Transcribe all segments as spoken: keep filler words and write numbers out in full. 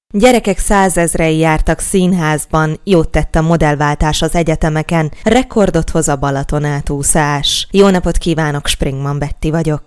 Gyerekek százezrei jártak színházban, jót tett a modellváltás az egyetemeken, rekordot hoz a Balaton átúszás. Jó napot kívánok, Springman Betty vagyok.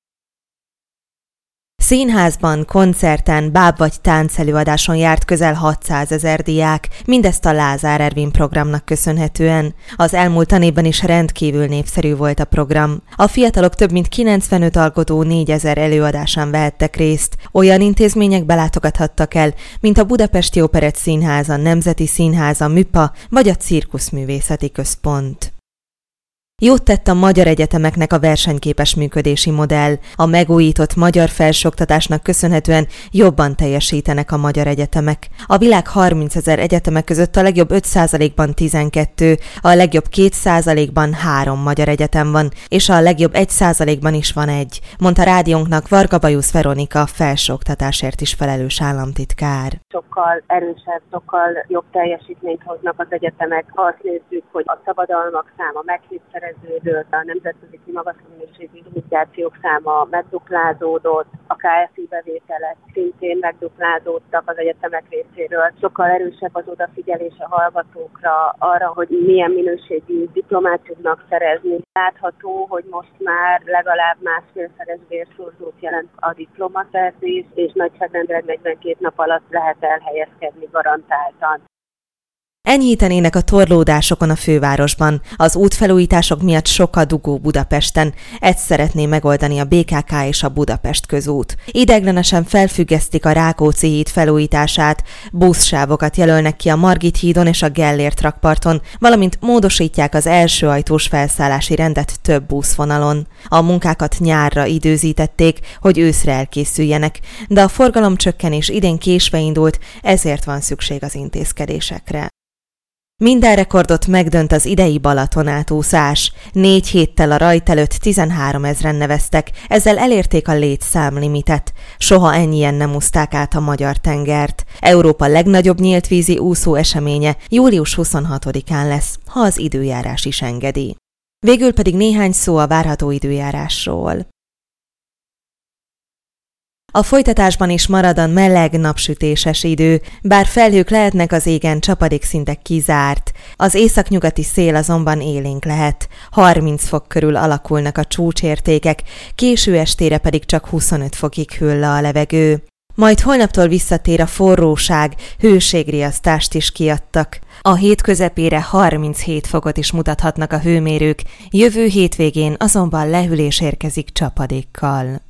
Színházban, koncerten, báb vagy táncelőadáson járt közel hatszázezer diák, mindezt a Lázár Ervin programnak köszönhetően. Az elmúlt tanévben is rendkívül népszerű volt a program. A fiatalok több mint kilencvenöt alkotó négyezer előadásán vehettek részt. Olyan intézményekbe látogathattak el, mint a Budapesti Operett Színház, a Nemzeti Színház, a Műpa vagy a Cirkuszművészeti Központ. Jót tett a magyar egyetemeknek a versenyképes működési modell. A megújított magyar felsőoktatásnak köszönhetően jobban teljesítenek a magyar egyetemek. A világ harmincezer egyetemek között a legjobb öt százalékban tizenkettő, a legjobb két százalékban három magyar egyetem van, és a legjobb egy százalékban is van egy, mondta rádiónknak Varga Bajusz Veronika, felsőoktatásért is felelős államtitkár. Sokkal erősebb, sokkal jobb teljesítményt hoznak az egyetemek. Ha azt nézzük, hogy a szabadalmak száma megkétszereződött, a nemzetközi magas minőségű publikációk száma megduplázódott, a ká ef i bevételek szintén megduplázódtak az egyetemek részéről. Sokkal erősebb az odafigyelés a hallgatókra arra, hogy milyen minőségű diplomát tudnak szerezni. Látható, hogy most már legalább másfélszeres bérszorzót jelent a diplomaszerzés, és nagyságrendileg negyvenkét nap alatt lehet elhelyezkedni garantáltan. Enyhítenének a torlódásokon a fővárosban. Az útfelújítások miatt sok a dugó Budapesten. Ezt szeretné megoldani a bé ká ká és a Budapest közút. Ideiglenesen felfüggesztik a Rákóczi híd felújítását, buszsávokat jelölnek ki a Margit hídon és a Gellért rakparton, valamint módosítják az első ajtós felszállási rendet több buszvonalon. A munkákat nyárra időzítették, hogy őszre elkészüljenek, de a forgalomcsökkenés idén késve indult, ezért van szükség az intézkedésekre. Minden rekordot megdönt az idei Balaton átúszás. Négy héttel a rajt előtt tizenháromezren neveztek, ezzel elérték a létszámlimitet. Soha ennyien nem úszták át a magyar tengert. Európa legnagyobb nyíltvízi úszó eseménye július huszonhatodikán lesz, ha az időjárás is engedi. Végül pedig néhány szó a várható időjárásról. A folytatásban is marad a meleg, napsütéses idő, bár felhők lehetnek az égen, csapadékszintek kizárt. Az északnyugati szél azonban élénk lehet. harminc fok körül alakulnak a csúcsértékek, késő estére pedig csak huszonöt fokig hűl le a levegő. Majd holnaptól visszatér a forróság, hőségriasztást is kiadtak. A hét közepére harminchét fokot is mutathatnak a hőmérők, jövő hétvégén azonban lehűlés érkezik csapadékkal.